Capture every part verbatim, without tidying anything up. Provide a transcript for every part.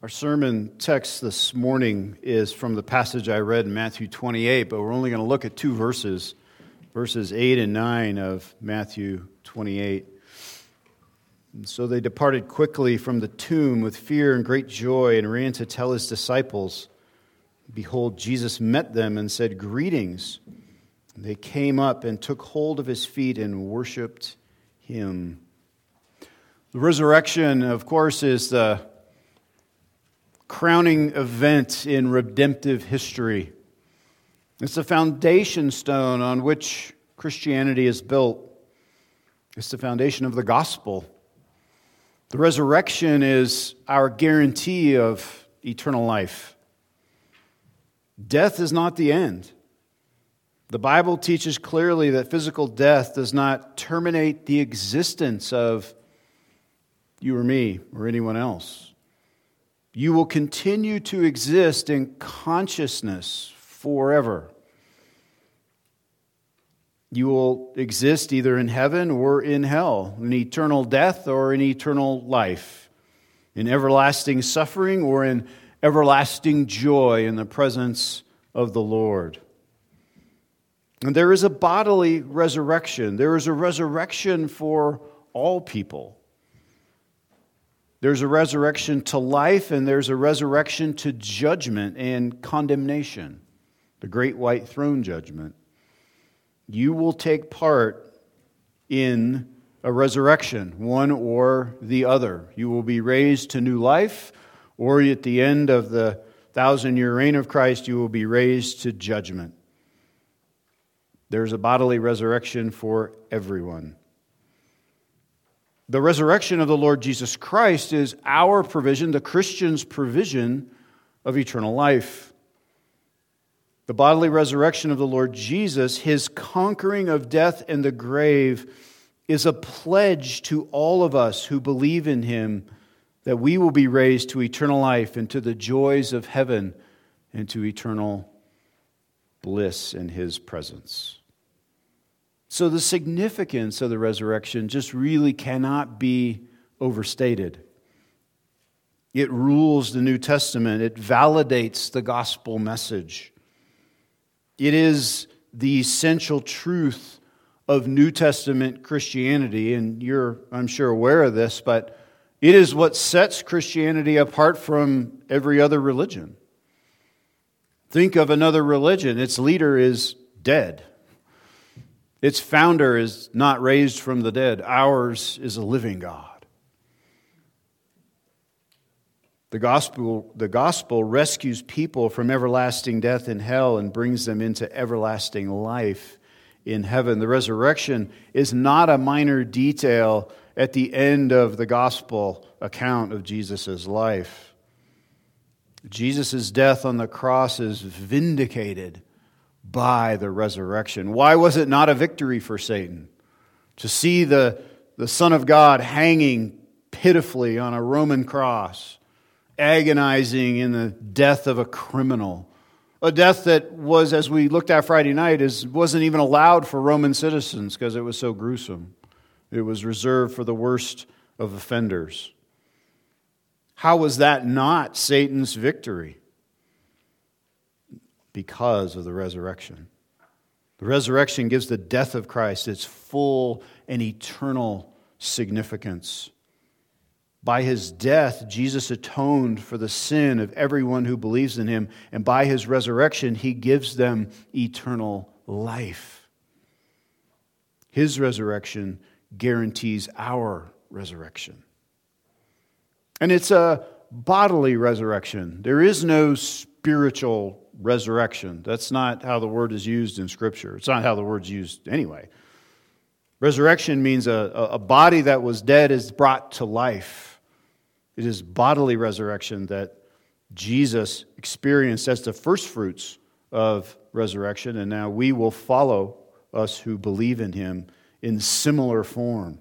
Our sermon text this morning is from the passage I read in Matthew twenty-eight, but we're only going to look at two verses, verses eight and nine of Matthew twenty-eight. And so they departed quickly from the tomb with fear and great joy and ran to tell his disciples. Behold, Jesus met them and said, "Greetings." And they came up and took hold of his feet and worshipped him. The resurrection, of course, is the crowning event in redemptive history. It's the foundation stone on which Christianity is built. It's the foundation of the gospel. The resurrection is our guarantee of eternal life. Death is not the end. The Bible teaches clearly that physical death does not terminate the existence of you or me or anyone else. You will continue to exist in consciousness forever. You will exist either in heaven or in hell, in eternal death or in eternal life, in everlasting suffering or in everlasting joy in the presence of the Lord. And there is a bodily resurrection. There is a resurrection for all people. There's a resurrection to life, and there's a resurrection to judgment and condemnation, the great white throne judgment. You will take part in a resurrection, one or the other. You will be raised to new life, or at the end of the thousand-year reign of Christ, you will be raised to judgment. There's a bodily resurrection for everyone. The resurrection of the Lord Jesus Christ is our provision, the Christian's provision of eternal life. The bodily resurrection of the Lord Jesus, his conquering of death and the grave, is a pledge to all of us who believe in him that we will be raised to eternal life and to the joys of heaven and to eternal bliss in his presence. So the significance of the resurrection just really cannot be overstated. It rules the New Testament. It validates the gospel message. It is the essential truth of New Testament Christianity, and you're, I'm sure, aware of this, but it is what sets Christianity apart from every other religion. Think of another religion. Its leader is dead. Its founder is not raised from the dead. Ours is a living God. The gospel, the gospel rescues people from everlasting death in hell and brings them into everlasting life in heaven. The resurrection is not a minor detail at the end of the gospel account of Jesus' life. Jesus' death on the cross is vindicated by the resurrection. Why was it not a victory for Satan? To see the, the Son of God hanging pitifully on a Roman cross, agonizing in the death of a criminal. A death that was, as we looked at Friday night, is wasn't even allowed for Roman citizens because it was so gruesome. It was reserved for the worst of offenders. How was that not Satan's victory? Because of the resurrection. The resurrection gives the death of Christ its full and eternal significance. By his death, Jesus atoned for the sin of everyone who believes in him, and by his resurrection, he gives them eternal life. His resurrection guarantees our resurrection. And it's a bodily resurrection. There is no spiritual resurrection. That's not how the word is used in Scripture. It's not how the word's used anyway. Resurrection means a, a body that was dead is brought to life. It is bodily resurrection that Jesus experienced as the first fruits of resurrection, and now we will follow, us who believe in him, in similar form.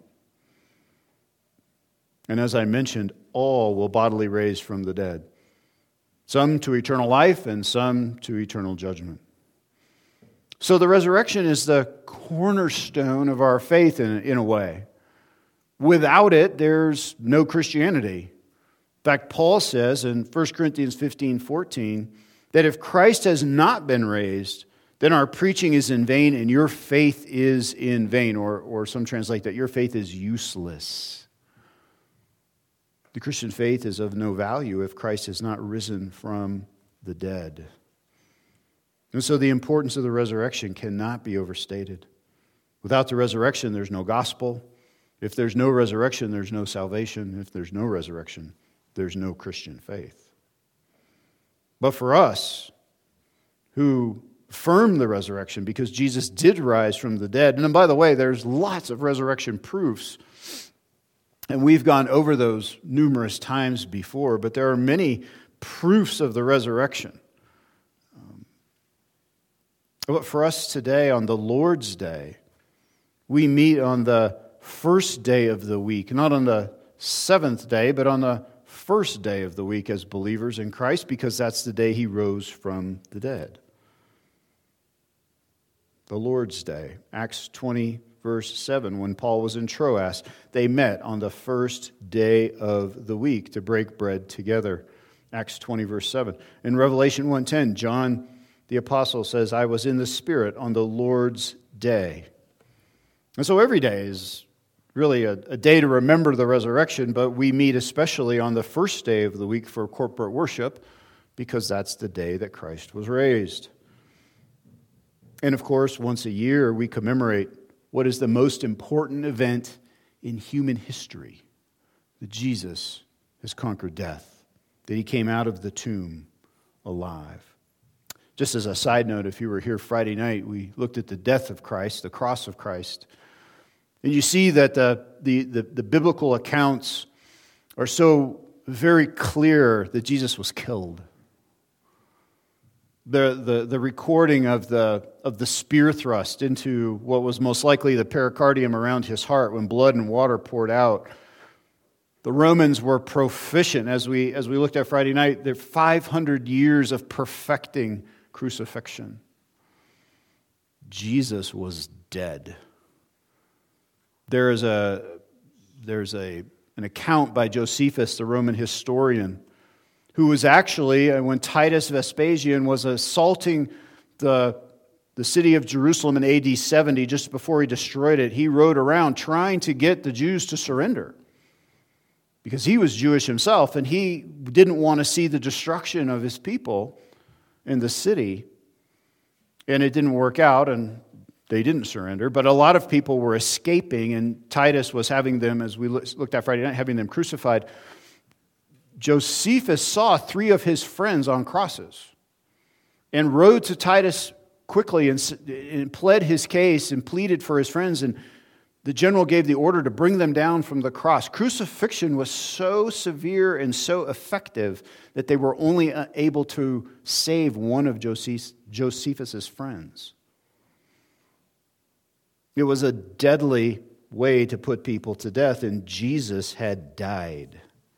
And as I mentioned, all will bodily raise from the dead. Some to eternal life and some to eternal judgment. So the resurrection is the cornerstone of our faith in, in a way. Without it, there's no Christianity. fact, Paul says in First Corinthians fifteen fourteen that if Christ has not been raised, then our preaching is in vain and your faith is in vain. Or, or some translate that your faith is useless. The Christian faith is of no value if Christ has not risen from the dead. And so the importance of the resurrection cannot be overstated. Without the resurrection, there's no gospel. If there's no resurrection, there's no salvation. If there's no resurrection, there's no Christian faith. But for us, who affirm the resurrection, because Jesus did rise from the dead, and by the way, there's lots of resurrection proofs, and we've gone over those numerous times before, but there are many proofs of the resurrection. Um, but for us today, on the Lord's Day, we meet on the first day of the week, not on the seventh day, but on the first day of the week as believers in Christ, because that's the day He rose from the dead. The Lord's Day, Acts twenty, verse seven, when Paul was in Troas, they met on the first day of the week to break bread together. Acts twenty, verse seven. In Revelation one ten, John the Apostle says, I was in the Spirit on the Lord's Day. And so every day is really a, a day to remember the resurrection, but we meet especially on the first day of the week for corporate worship, because that's the day that Christ was raised. And of course, once a year, we commemorate what is the most important event in human history, that Jesus has conquered death, that He came out of the tomb alive. Just as a side note, if you were here Friday night, we looked at the death of Christ, the cross of Christ. And you see that the, the, the, the biblical accounts are so very clear that Jesus was killed. The, the, the recording of the, of the spear thrust into what was most likely the pericardium around His heart when blood and water poured out. The Romans were proficient, as we, as we looked at Friday night, they're five hundred years of perfecting crucifixion. Jesus was dead. There is a there's a an account by Josephus, the Roman historian, who was actually, when Titus Vespasian was assaulting the, the city of Jerusalem in A D seventy, just before he destroyed it, he rode around trying to get the Jews to surrender. Because he was Jewish himself, and he didn't want to see the destruction of his people in the city. And it didn't work out, and they didn't surrender. But a lot of people were escaping, and Titus was having them, as we looked at Friday night, having them crucified. Josephus saw three of his friends on crosses and rode to Titus quickly and, and pled his case and pleaded for his friends. And the general gave the order to bring them down from the cross. Crucifixion was so severe and so effective that they were only able to save one of Josephus' friends. It was a deadly way to put people to death, and Jesus had died.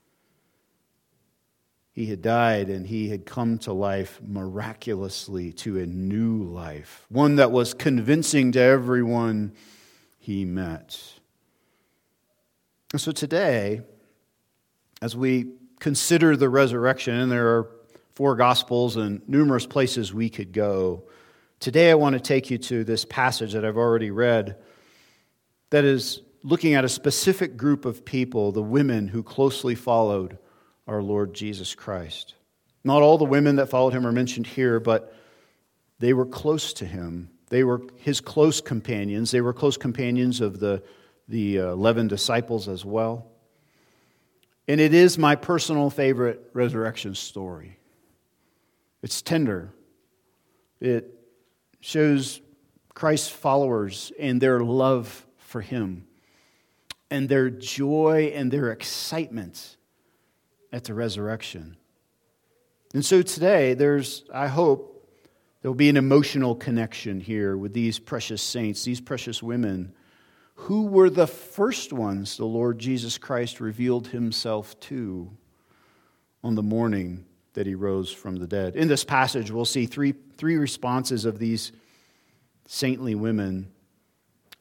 He had died, and He had come to life miraculously, to a new life, one that was convincing to everyone He met. And so today, as we consider the resurrection, and there are four Gospels and numerous places we could go, today I want to take you to this passage that I've already read that is looking at a specific group of people, the women who closely followed our Lord Jesus Christ. Not all the women that followed Him are mentioned here, but they were close to Him. They were His close companions. They were close companions of the, the eleven disciples as well. And it is my personal favorite resurrection story. It's tender. It shows Christ's followers and their love for Him and their joy and their excitement at the resurrection. And so today, there's, I hope, there will be an emotional connection here with these precious saints, these precious women, who were the first ones the Lord Jesus Christ revealed Himself to on the morning that He rose from the dead. In this passage, we'll see three, three responses of these saintly women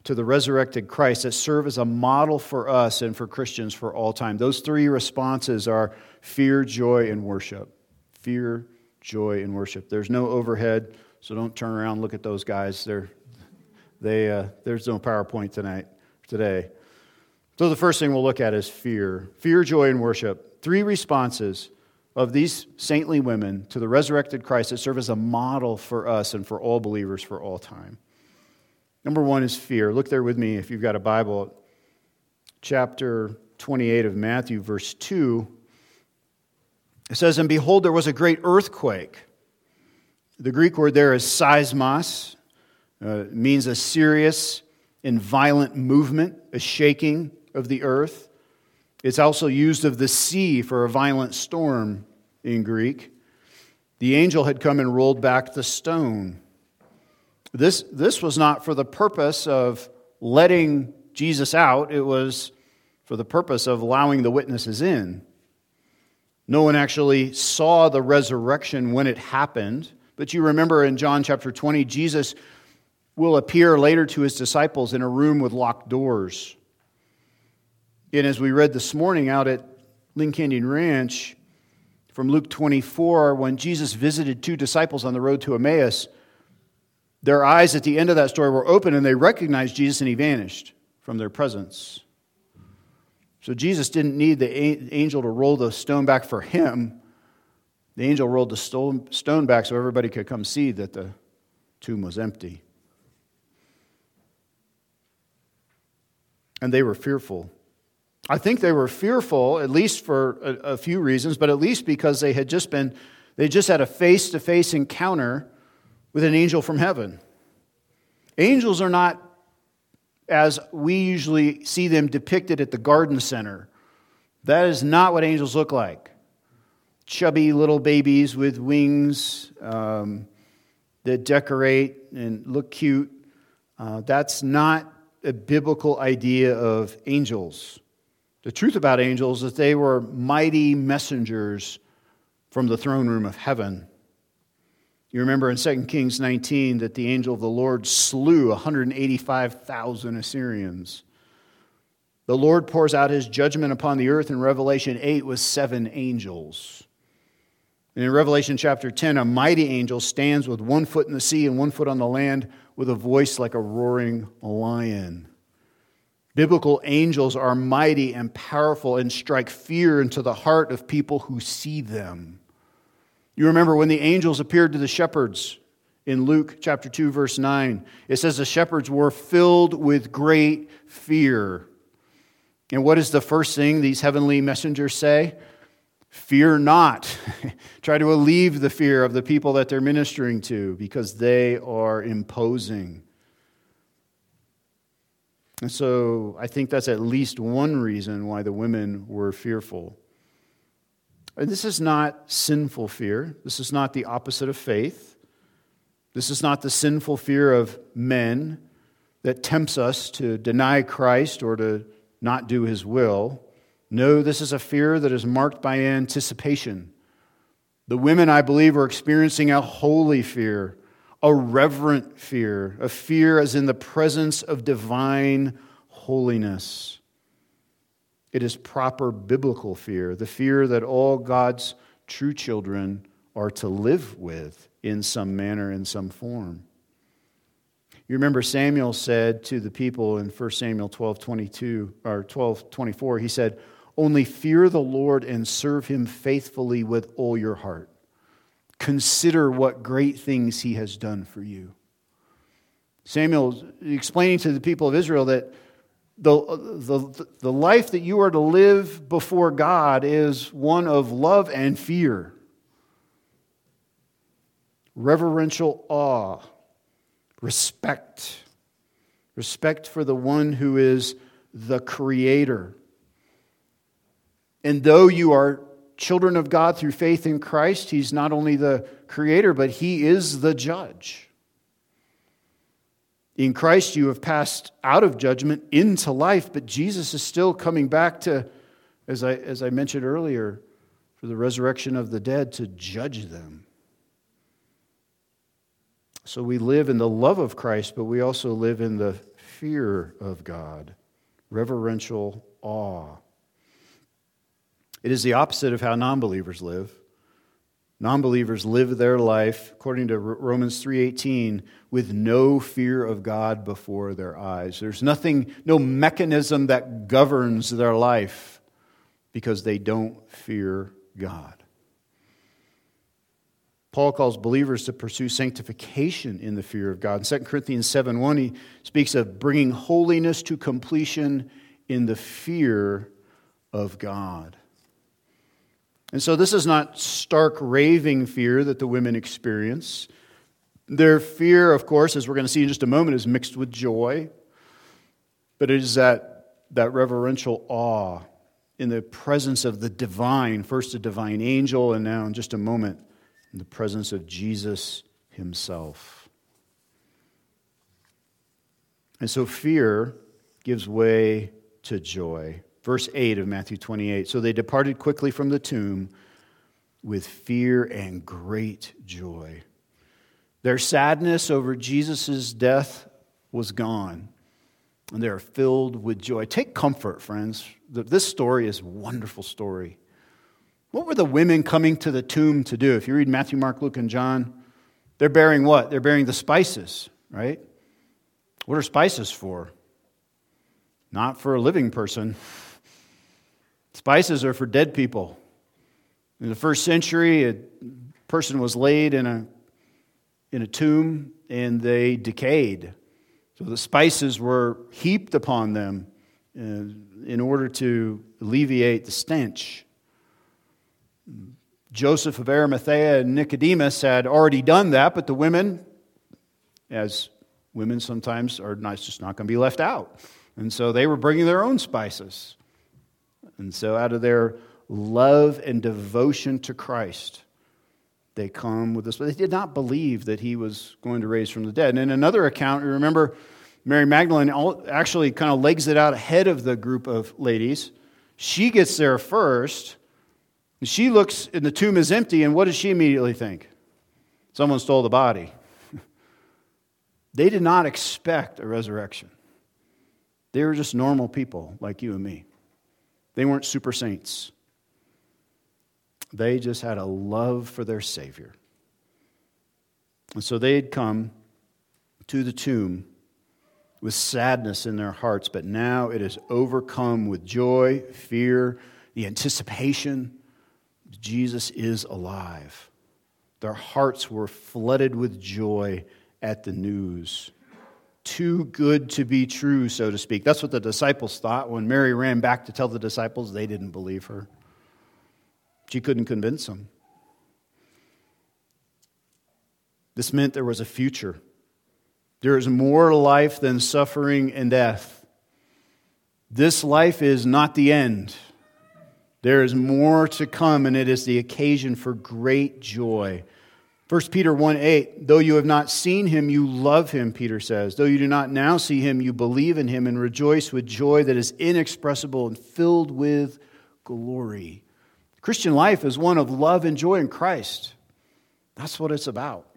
to the resurrected Christ that serve as a model for us and for Christians for all time. Those three responses are fear, joy, and worship. Fear, joy, and worship. There's no overhead, so don't turn around and look at those guys. They're, they, uh, there's no PowerPoint tonight, today. So the first thing we'll look at is fear. Fear, joy, and worship. Three responses of these saintly women to the resurrected Christ that serve as a model for us and for all believers for all time. Number one is fear. Look there with me if you've got a Bible. Chapter twenty-eight of Matthew, verse two. It says, "And behold, there was a great earthquake." The Greek word there is seismos. Uh, it means a serious and violent movement, a shaking of the earth. It's also used of the sea for a violent storm in Greek. The angel had come and rolled back the stone. This, this was not for the purpose of letting Jesus out. It was for the purpose of allowing the witnesses in. No one actually saw the resurrection when it happened. But you remember in John chapter twenty, Jesus will appear later to his disciples in a room with locked doors. And as we read this morning out at Lynn Canyon Ranch, from Luke twenty-four, when Jesus visited two disciples on the road to Emmaus, their eyes at the end of that story were open and they recognized Jesus and he vanished from their presence. So Jesus didn't need the angel to roll the stone back for him. The angel rolled the stone back so everybody could come see that the tomb was empty. And they were fearful. I think they were fearful, at least for a, a few reasons, but at least because they had just been, they just had a face-to-face encounter with an angel from heaven. Angels are not as we usually see them depicted at the garden center. That is not what angels look like. Chubby little babies with wings um, that decorate and look cute. Uh, that's not a biblical idea of angels. The truth about angels is that they were mighty messengers from the throne room of heaven. You remember in Second Kings nineteen that the angel of the Lord slew one hundred eighty-five thousand Assyrians. The Lord pours out his judgment upon the earth in Revelation eight with seven angels. And in Revelation chapter ten, a mighty angel stands with one foot in the sea and one foot on the land with a voice like a roaring lion. Biblical angels are mighty and powerful and strike fear into the heart of people who see them. You remember when the angels appeared to the shepherds in Luke chapter two, verse nine. It says the shepherds were filled with great fear. And what is the first thing these heavenly messengers say? Fear not. Try to alleviate the fear of the people that they're ministering to because they are imposing. And so I think that's at least one reason why the women were fearful. And this is not sinful fear. This is not the opposite of faith. This is not the sinful fear of men that tempts us to deny Christ or to not do his will. No, this is a fear that is marked by anticipation. The women, I believe, are experiencing a holy fear, a reverent fear, a fear as in the presence of divine holiness. It is proper biblical fear, the fear that all God's true children are to live with in some manner, in some form. You remember Samuel said to the people in First Samuel twelve twenty-two or twelve twenty-four, he said, "Only fear the Lord and serve him faithfully with all your heart. Consider what great things he has done for you." Samuel explaining to the people of Israel that the, the, the life that you are to live before God is one of love and fear. Reverential awe. Respect. Respect for the one who is the Creator. And though you are children of God through faith in Christ, He's not only the Creator, but He is the judge. In Christ you have passed out of judgment into life, but Jesus is still coming back to, as I, as I mentioned earlier, for the resurrection of the dead to judge them. So we live in the love of Christ, but we also live in the fear of God, reverential awe. It is the opposite of how non-believers live. Non-believers live their life, according to Romans three eighteen, with no fear of God before their eyes. There's nothing, no mechanism that governs their life because they don't fear God. Paul calls believers to pursue sanctification in the fear of God. In Second Corinthians seven one, he speaks of bringing holiness to completion in the fear of God. And so this is not stark raving fear that the women experience. Their fear, of course, as we're going to see in just a moment, is mixed with joy. But it is that, that reverential awe in the presence of the divine, first a divine angel, and now in just a moment, in the presence of Jesus himself. And so fear gives way to joy. Verse eight of Matthew twenty-eight, so they departed quickly from the tomb with fear and great joy. Their sadness over Jesus' death was gone, and they are filled with joy. Take comfort, friends. This story is a wonderful story. What were the women coming to the tomb to do? If you read Matthew, Mark, Luke, and John, they're bearing what? They're bearing the spices, right? What are spices for? Not for a living person. Spices are for dead people. In the first century, a person was laid in a, in a tomb and they decayed. So the spices were heaped upon them in order to alleviate the stench. Joseph of Arimathea and Nicodemus had already done that, but the women, as women sometimes are not, just not going to be left out. And so they were bringing their own spices. And so out of their love and devotion to Christ, they come with this. But they did not believe that he was going to raise from the dead. And in another account, you remember Mary Magdalene actually kind of legs it out ahead of the group of ladies. She gets there first. And she looks, and the tomb is empty, and what does she immediately think? Someone stole the body. They did not expect a resurrection. They were just normal people like you and me. They weren't super saints. They just had a love for their Savior. And so they had come to the tomb with sadness in their hearts, but now it is overcome with joy, fear, the anticipation. Jesus is alive. Their hearts were flooded with joy at the news. Too good to be true, so to speak. That's what the disciples thought. When Mary ran back to tell the disciples, they didn't believe her. She couldn't convince them. This meant there was a future. There is more life than suffering and death. This life is not the end. There is more to come, and it is the occasion for great joy. First Peter one eight, though you have not seen him, you love him, Peter says. Though you do not now see him, you believe in him and rejoice with joy that is inexpressible and filled with glory. The Christian life is one of love and joy in Christ. That's what it's about.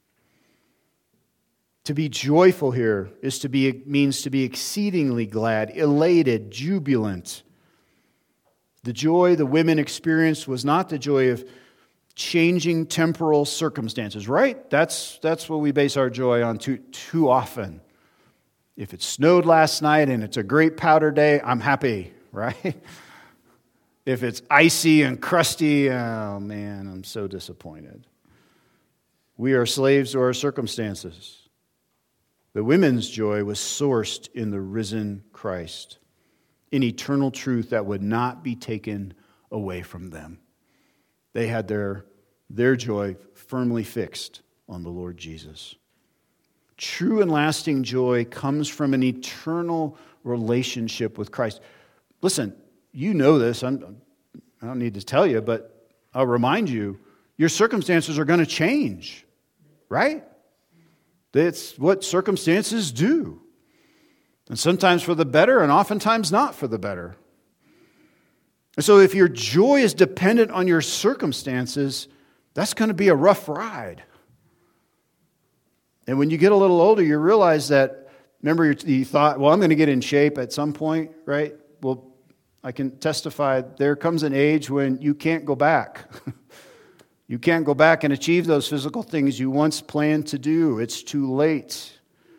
To be joyful here is to be means to be exceedingly glad, elated, jubilant. The joy the women experienced was not the joy of changing temporal circumstances, right? That's that's what we base our joy on too, too often. If it snowed last night and it's a great powder day, I'm happy, right? If it's icy and crusty, oh man, I'm so disappointed. We are slaves to our circumstances. The women's joy was sourced in the risen Christ, in eternal truth that would not be taken away from them. They had their, their joy firmly fixed on the Lord Jesus. True and lasting joy comes from an eternal relationship with Christ. Listen, you know this. I'm, I don't need to tell you, but I'll remind you, your circumstances are going to change, right? That's what circumstances do. And sometimes for the better, and oftentimes not for the better. And so if your joy is dependent on your circumstances, that's going to be a rough ride. And when you get a little older, you realize that Remember you, you thought, well, I'm going to get in shape at some point, right? Well, I can testify there comes an age when you can't go back. You can't go back and achieve those physical things you once planned to do. It's too late.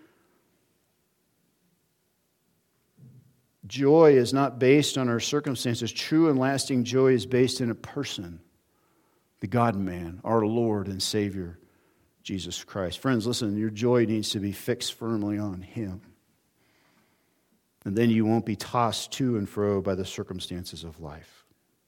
Joy is not based on our circumstances. True and lasting joy is based in a person, the God-man, our Lord and Savior, Jesus Christ. Friends, listen, your joy needs to be fixed firmly on Him. And then you won't be tossed to and fro by the circumstances of life.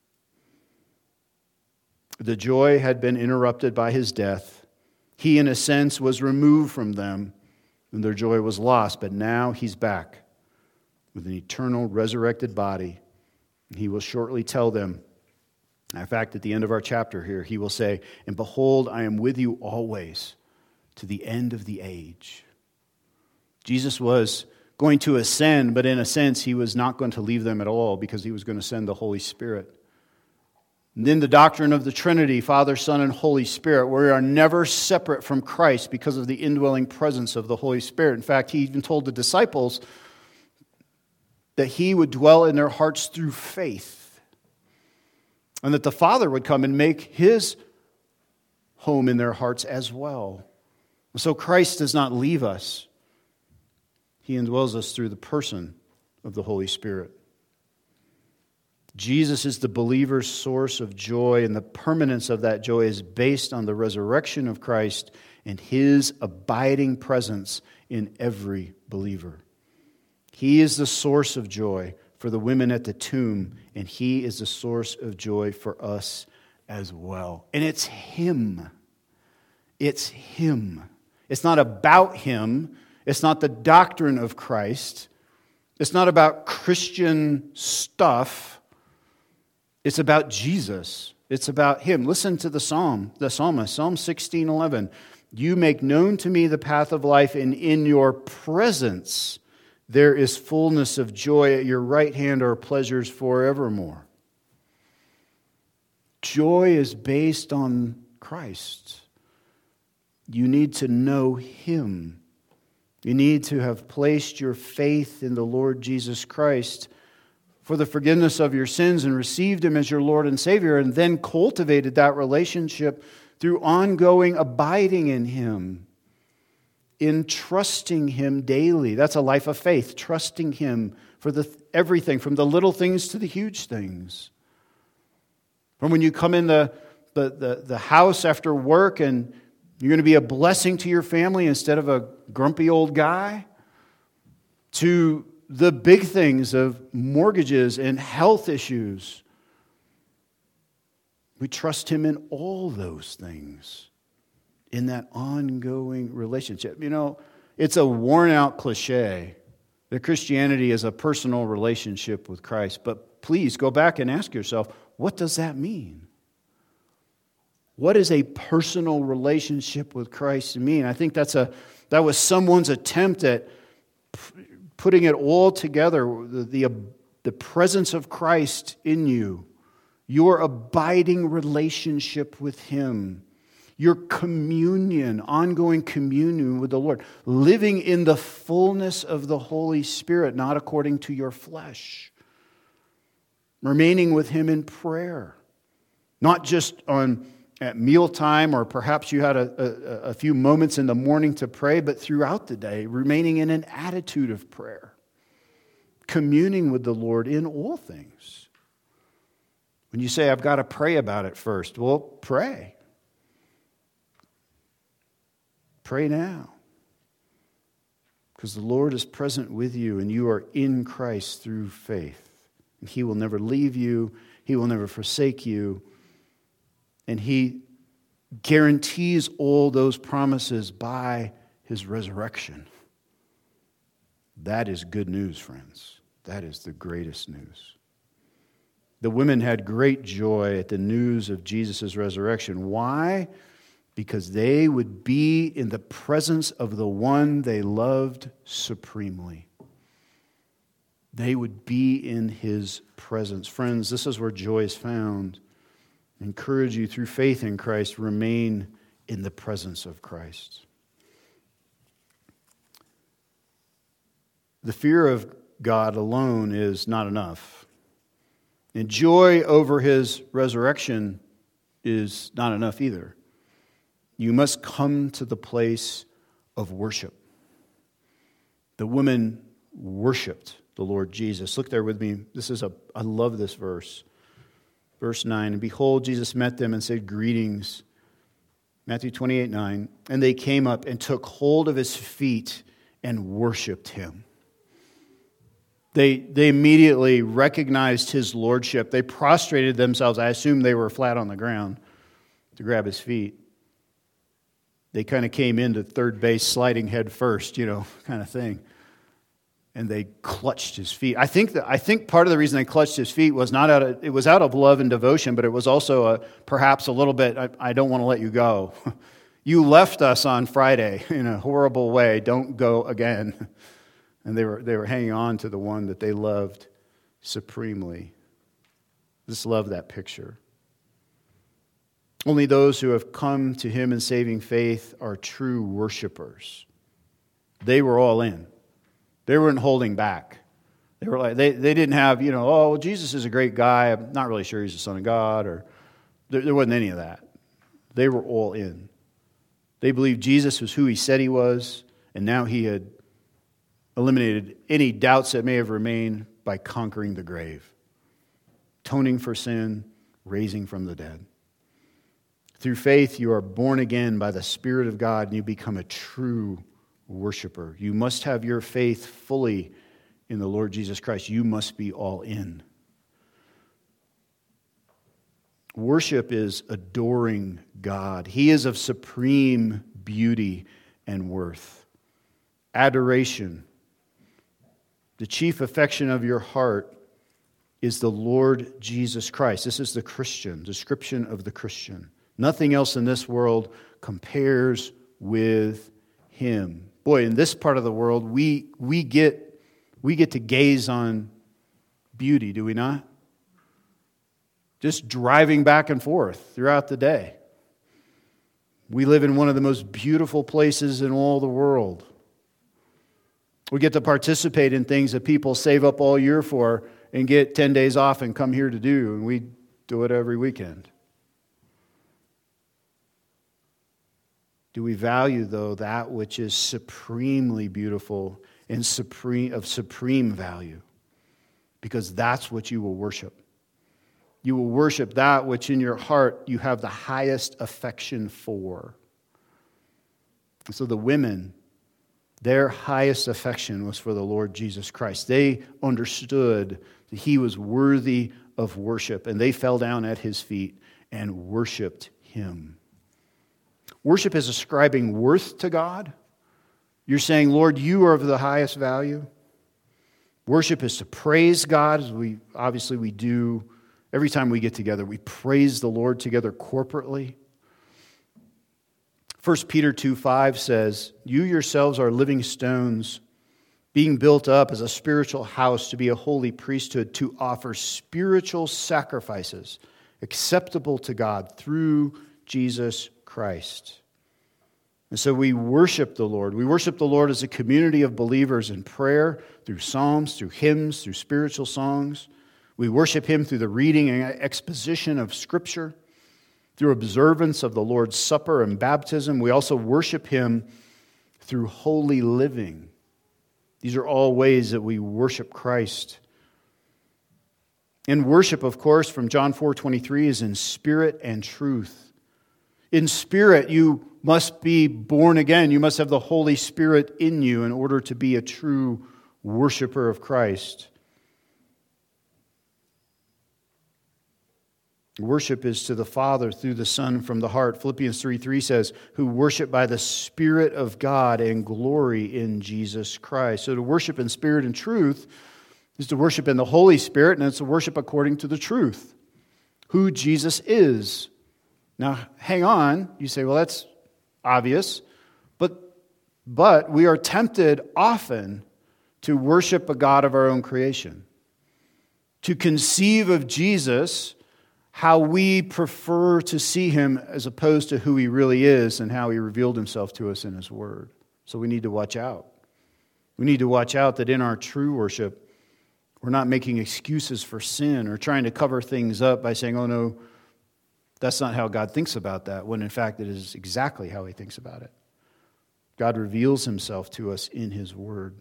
The joy had been interrupted by His death. He, in a sense, was removed from them, and their joy was lost. But now He's back with an eternal resurrected body. And He will shortly tell them, in fact, at the end of our chapter here, He will say, "And behold, I am with you always to the end of the age." Jesus was going to ascend, but in a sense, He was not going to leave them at all because He was going to send the Holy Spirit. And then the doctrine of the Trinity, Father, Son, and Holy Spirit, where we are never separate from Christ because of the indwelling presence of the Holy Spirit. In fact, He even told the disciples that He would dwell in their hearts through faith, and that the Father would come and make His home in their hearts as well. So Christ does not leave us. He indwells us through the person of the Holy Spirit. Jesus is the believer's source of joy, and the permanence of that joy is based on the resurrection of Christ and His abiding presence in every believer. He is the source of joy for the women at the tomb, and He is the source of joy for us as well. And it's Him. It's Him. It's not about Him. It's not the doctrine of Christ. It's not about Christian stuff. It's about Jesus. It's about Him. Listen to the psalm, the psalmist, Psalm sixteen eleven. "You make known to me the path of life, and in your presence there is fullness of joy. At your right hand are pleasures forevermore." Joy is based on Christ. You need to know Him. You need to have placed your faith in the Lord Jesus Christ for the forgiveness of your sins and received Him as your Lord and Savior, and then cultivated that relationship through ongoing abiding in Him, in trusting Him daily. That's a life of faith, trusting Him for the everything, from the little things to the huge things. From when you come in the, the, the, the house after work and you're going to be a blessing to your family instead of a grumpy old guy, to the big things of mortgages and health issues. We trust Him in all those things, in that ongoing relationship. You know, it's a worn-out cliche that Christianity is a personal relationship with Christ. But please go back and ask yourself, what does that mean? What does a personal relationship with Christ mean? I think that's a that was someone's attempt at putting it all together, the, the, the presence of Christ in you, your abiding relationship with Him, your communion, ongoing communion with the Lord, living in the fullness of the Holy Spirit, not according to your flesh, remaining with Him in prayer, not just on at mealtime, or perhaps you had a, a, a few moments in the morning to pray, but throughout the day, remaining in an attitude of prayer, communing with the Lord in all things. When you say, I've got to pray about it first, well, pray. Pray now. Because the Lord is present with you, and you are in Christ through faith. And He will never leave you. He will never forsake you. And He guarantees all those promises by His resurrection. That is good news, friends. That is the greatest news. The women had great joy at the news of Jesus' resurrection. Why? Because they would be in the presence of the one they loved supremely. They would be in His presence. Friends, this is where joy is found. I encourage you, through faith in Christ, remain in the presence of Christ. the fear of God alone is not enough. And joy over his resurrection is not enough either. You must come to the place of worship. The women worshiped the Lord Jesus. Look there with me. This is a, I love this verse. Verse nine, and behold, Jesus met them and said, greetings. Matthew twenty-eight, nine. And they came up and took hold of his feet and worshiped him. They, they immediately recognized his lordship. They prostrated themselves. I assume they were flat on the ground to grab his feet. They kind of came into third base sliding head first, you know, kind of thing. And they clutched his feet. I think that I think part of the reason they clutched his feet was not out of it was out of love and devotion, but it was also a, perhaps a little bit, I, I don't want to let you go. You left us on Friday in a horrible way. Don't go again. And they were they were hanging on to the one that they loved supremely. Just love that picture. Only those who have come to him in saving faith are true worshipers. They were all in. They weren't holding back. They were like they, they didn't have, you know, oh, well, Jesus is a great guy. I'm not really sure he's the Son of God, or there, there wasn't any of that. They were all in. They believed Jesus was who he said he was, and now he had eliminated any doubts that may have remained by conquering the grave, atoning for sin, raising from the dead. Through faith, you are born again by the Spirit of God, and you become a true worshiper. You must have your faith fully in the Lord Jesus Christ. You must be all in. Worship is adoring God. He is of supreme beauty and worth. Adoration. The chief affection of your heart is the Lord Jesus Christ. This is the Christian, description of the Christian. Nothing else in this world compares with him. Boy, in this part of the world, we we get we get to gaze on beauty, do we not? Just driving back and forth throughout the day. We live in one of the most beautiful places in all the world. We get to participate in things that people save up all year for and get ten days off and come here to do, and we do it every weekend. Do we value, though, that which is supremely beautiful and supreme of supreme value? Because that's what you will worship. You will worship that which in your heart you have the highest affection for. And so the women, their highest affection was for the Lord Jesus Christ. They understood that he was worthy of worship, and they fell down at his feet and worshiped him. Worship is ascribing worth to God. You're saying, Lord, you are of the highest value. Worship is to praise God, as we obviously we do every time we get together. We praise the Lord together corporately. First Peter two five says, you yourselves are living stones, being built up as a spiritual house to be a holy priesthood, to offer spiritual sacrifices acceptable to God through Jesus Christ. And so we worship the Lord. We worship the Lord as a community of believers in prayer, through psalms, through hymns, through spiritual songs. We worship him through the reading and exposition of Scripture, through observance of the Lord's Supper and baptism. We also worship him through holy living. These are all ways that we worship Christ. And worship, of course, from John four twenty-three, is in spirit and truth. In spirit, you must be born again. You must have the Holy Spirit in you in order to be a true worshiper of Christ. Worship is to the Father through the Son from the heart. Philippians three three says, who worship by the Spirit of God and glory in Jesus Christ. So to worship in spirit and truth is to worship in the Holy Spirit, and it's to worship according to the truth, who Jesus is. Now, hang on. You say, well, that's obvious. But, but we are tempted often to worship a God of our own creation, to conceive of Jesus how we prefer to see him as opposed to who he really is and how he revealed himself to us in his word. So we need to watch out. We need to watch out that in our true worship, we're not making excuses for sin or trying to cover things up by saying, oh no, that's not how God thinks about that, when in fact it is exactly how He thinks about it. God reveals Himself to us in His Word.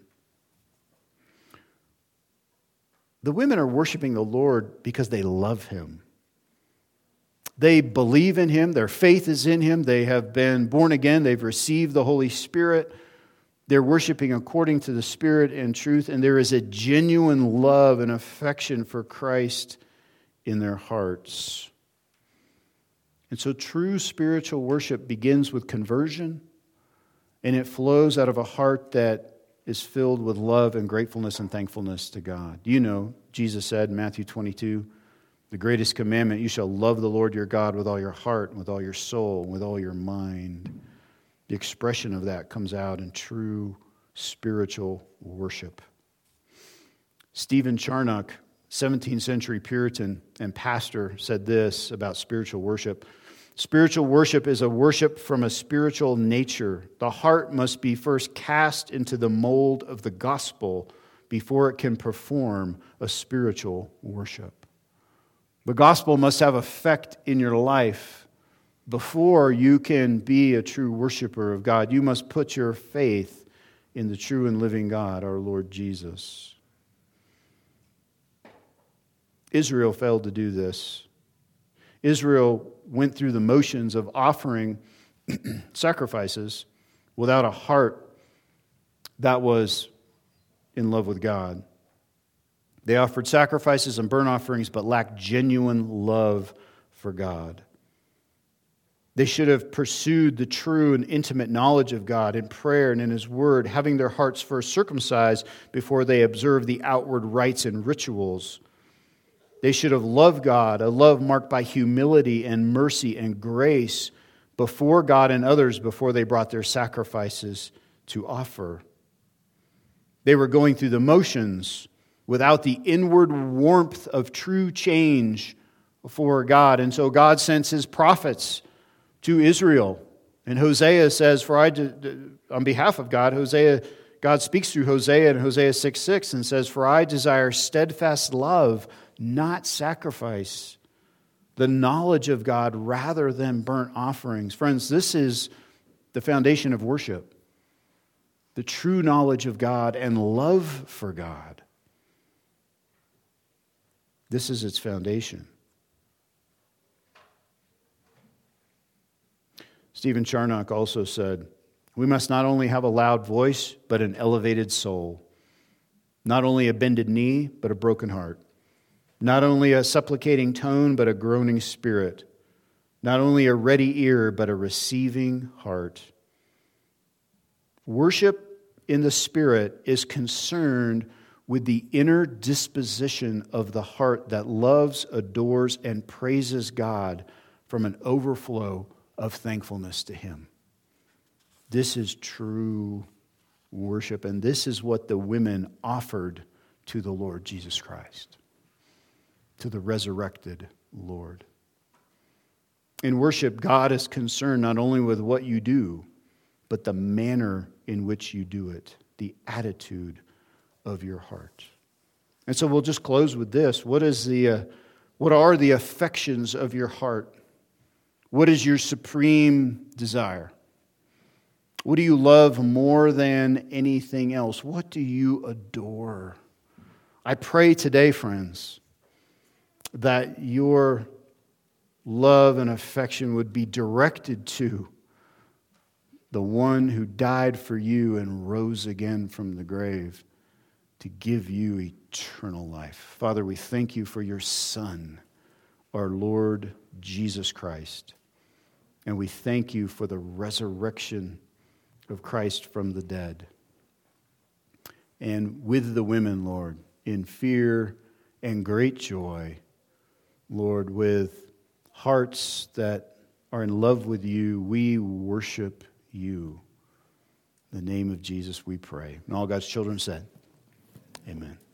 The women are worshiping the Lord because they love Him. They believe in Him. Their faith is in Him. They have been born again. They've received the Holy Spirit. They're worshiping according to the Spirit and truth. And there is a genuine love and affection for Christ in their hearts. And so true spiritual worship begins with conversion. And it flows out of a heart that is filled with love and gratefulness and thankfulness to God. You know, Jesus said in Matthew twenty-two, the greatest commandment, you shall love the Lord your God with all your heart, and with all your soul, and with all your mind. The expression of that comes out in true spiritual worship. Stephen Charnock, seventeenth century Puritan and pastor, said this about spiritual worship. Spiritual worship is a worship from a spiritual nature. The heart must be first cast into the mold of the gospel before it can perform a spiritual worship. The gospel must have effect in your life before you can be a true worshiper of God. You must put your faith in the true and living God, our Lord Jesus. Israel failed to do this. Israel went through the motions of offering sacrifices without a heart that was in love with God. They offered sacrifices and burnt offerings, but lacked genuine love for God. They should have pursued the true and intimate knowledge of God in prayer and in His Word, having their hearts first circumcised before they observed the outward rites and rituals. They should have loved God, a love marked by humility and mercy and grace before God and others before they brought their sacrifices to offer. They were going through the motions without the inward warmth of true change before God. And so God sends His prophets to Israel. And Hosea says, for I, on behalf of God, Hosea, God speaks through Hosea in Hosea six six and says, for I desire steadfast love, not sacrifice, the knowledge of God rather than burnt offerings. Friends, this is the foundation of worship. The true knowledge of God and love for God. This is its foundation. Stephen Charnock also said, we must not only have a loud voice, but an elevated soul. Not only a bended knee, but a broken heart. Not only a supplicating tone, but a groaning spirit. Not only a ready ear, but a receiving heart. Worship in the Spirit is concerned with the inner disposition of the heart that loves, adores, and praises God from an overflow of thankfulness to Him. This is true worship, and this is what the women offered to the Lord Jesus Christ, to the resurrected Lord. In worship, God is concerned not only with what you do, but the manner in which you do it, the attitude of your heart. And so we'll just close with this. What is the, uh, what are the affections of your heart? What is your supreme desire? What do you love more than anything else? What do you adore? I pray today, friends, that your love and affection would be directed to the one who died for you and rose again from the grave to give you eternal life. Father, we thank you for your Son, our Lord Jesus Christ. And we thank you for the resurrection of Christ from the dead. And with the women, Lord, in fear and great joy, Lord, with hearts that are in love with you, we worship you. In the name of Jesus we pray. And all God's children said, amen.